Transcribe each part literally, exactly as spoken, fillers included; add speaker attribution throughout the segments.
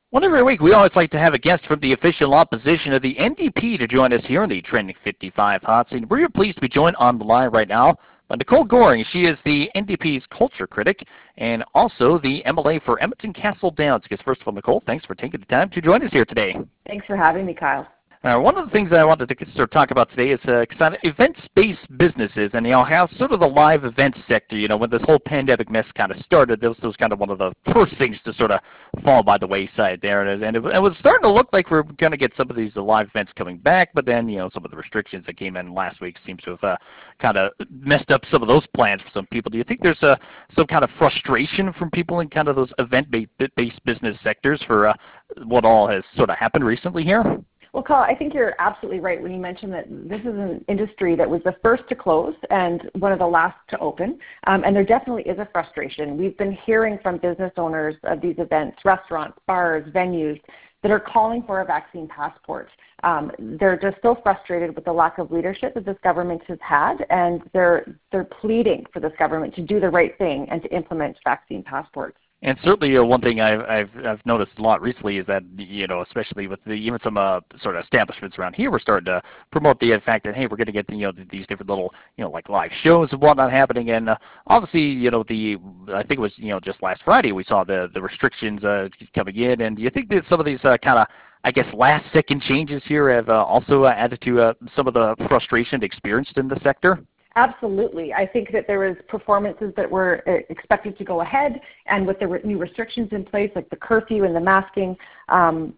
Speaker 1: Well, every week we always like to have a guest from the official opposition of the N D P to join us here in the Trending fifty-five Hot Seat. We're pleased to be joined on the line right now by Nicole Goring. She is the N D P's culture critic and also the M L A for Edmonton Castle Downs. Because first of all, Nicole, thanks for taking the time to join us here today.
Speaker 2: Thanks for having me, Kyle.
Speaker 1: Uh, one of the things that I wanted to sort of talk about today is uh, kind of events-based businesses, and you know how sort of the live events sector. You know, when this whole pandemic mess kind of started, this was kind of one of the first things to sort of fall by the wayside there, and, and it, it was starting to look like we we're going to get some of these uh, live events coming back. But then, you know, some of the restrictions that came in last week seems to have uh, kind of messed up some of those plans for some people. Do you think there's uh, some kind of frustration from people in kind of those event-based business sectors for uh, what all has sort of happened recently here?
Speaker 2: Well, Kyle, I think you're absolutely right when you mentioned that this is an industry that was the first to close and one of the last to open, um, and there definitely is a frustration. We've been hearing from business owners of these events, restaurants, bars, venues, that are calling for a vaccine passport. Um, they're just so frustrated with the lack of leadership that this government has had, and they're, they're pleading for this government to do the right thing and to implement vaccine passports.
Speaker 1: And certainly, uh, one thing I've, I've I've noticed a lot recently is that, you know, especially with the, even some uh, sort of establishments around here, we're starting to promote the fact that, hey, we're going to get, you know, these different little, you know, like live shows and whatnot happening. And uh, obviously, you know, the I think it was, you know, just last Friday we saw the the restrictions uh, coming in. And do you think that some of these uh, kind of, I guess, last second changes here have uh, also uh, added to uh, some of the frustration experienced in the sector?
Speaker 2: Absolutely. I think that there was performances that were expected to go ahead, and with the re new restrictions in place, like the curfew and the masking, um,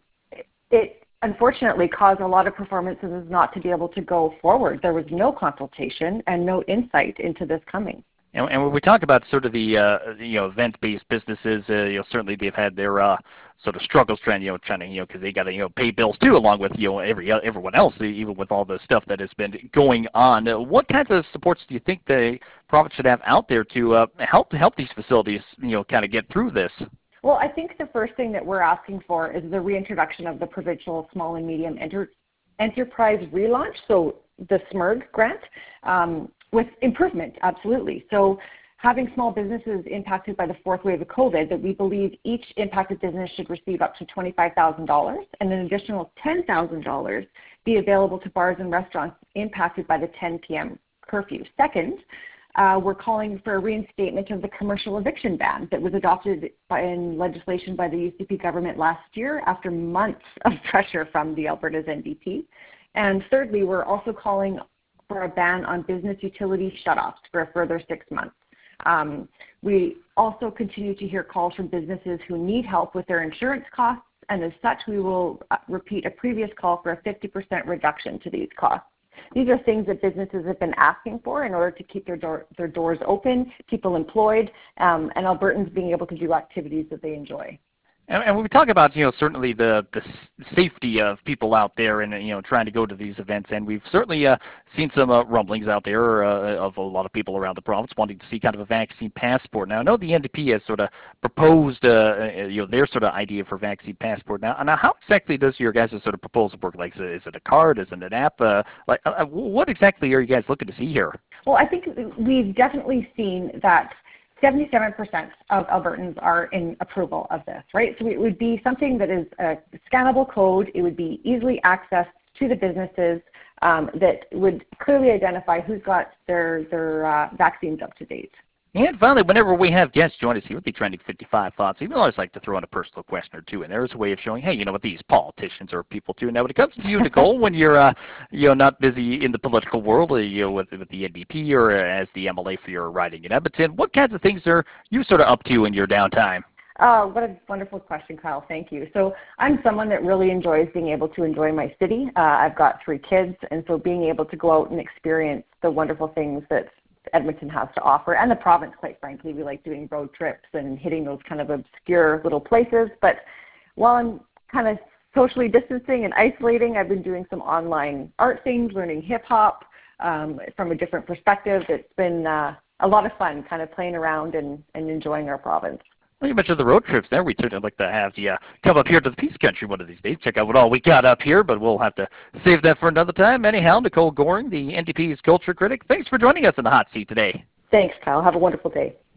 Speaker 2: it unfortunately caused a lot of performances not to be able to go forward. There was no consultation and no insight into this coming.
Speaker 1: And, and when we talk about sort of the uh, you know event-based businesses, uh, you know certainly they've had their uh, sort of struggles trying you know trying to you know because they got to you know pay bills too, along with you know every uh, everyone else, even with all the stuff that has been going on. Uh, what kinds of supports do you think the province should have out there to uh, help help these facilities you know kind of get through this?
Speaker 2: Well, I think the first thing that we're asking for is the reintroduction of the provincial small and medium enter enterprise relaunch, so the S M R G grant. Um, With improvement, absolutely. So having small businesses impacted by the fourth wave of COVID, that we believe each impacted business should receive up to twenty-five thousand dollars, and an additional ten thousand dollars be available to bars and restaurants impacted by the ten p m curfew. Second, uh, we're calling for a reinstatement of the commercial eviction ban that was adopted by, in legislation by the U C P government last year after months of pressure from the Alberta's N D P. And thirdly, we're also calling for a ban on business utility shutoffs for a further six months. Um, we also continue to hear calls from businesses who need help with their insurance costs, and as such, we will uh, repeat a previous call for a fifty percent reduction to these costs. These are things that businesses have been asking for in order to keep their, door, their doors open, people employed, um, and Albertans being able to do activities that they enjoy.
Speaker 1: And, and when we talk about, you know, certainly the, the safety of people out there and, you know, trying to go to these events, and we've certainly uh, seen some uh, rumblings out there uh, of a lot of people around the province wanting to see kind of a vaccine passport. Now, I know the N D P has sort of proposed, uh, you know, their sort of idea for vaccine passport. Now, now how exactly does your guys' sort of proposal work? Like, is it, is it a card? Is it an app? Uh, like, uh, what exactly are you guys looking to see here?
Speaker 2: Well, I think we've definitely seen that seventy-seven percent of Albertans are in approval of this, right? So it would be something that is a scannable code. It would be easily accessed to the businesses um, that would clearly identify who's got their, their uh, vaccines up to date.
Speaker 1: And finally, whenever we have guests join us here with the Trending fifty-five Thoughts, we always like to throw in a personal question or two, and there's a way of showing, hey, you know what, these politicians are people too. Now, when it comes to you, Nicole, when you're, uh, you know, not busy in the political world, uh, you know, with, with the N D P or as the M L A for your riding in Edmonton, what kinds of things are you sort of up to in your downtime?
Speaker 2: Oh, what a wonderful question, Kyle. Thank you. So I'm someone that really enjoys being able to enjoy my city. Uh, I've got three kids, and so being able to go out and experience the wonderful things that Edmonton has to offer, and the province, quite frankly. We like doing road trips and hitting those kind of obscure little places. But while I'm kind of socially distancing and isolating, I've been doing some online art things, learning hip-hop um, from a different perspective. It's been uh, a lot of fun kind of playing around and, and enjoying our province.
Speaker 1: Well, you mentioned the road trips there. We'd certainly like to have you uh, come up here to the Peace Country one of these days, check out what all we got up here, but we'll have to save that for another time. Anyhow, Nicole Goring, the N D P's culture critic, thanks for joining us in the hot seat today.
Speaker 2: Thanks, Kyle. Have a wonderful day.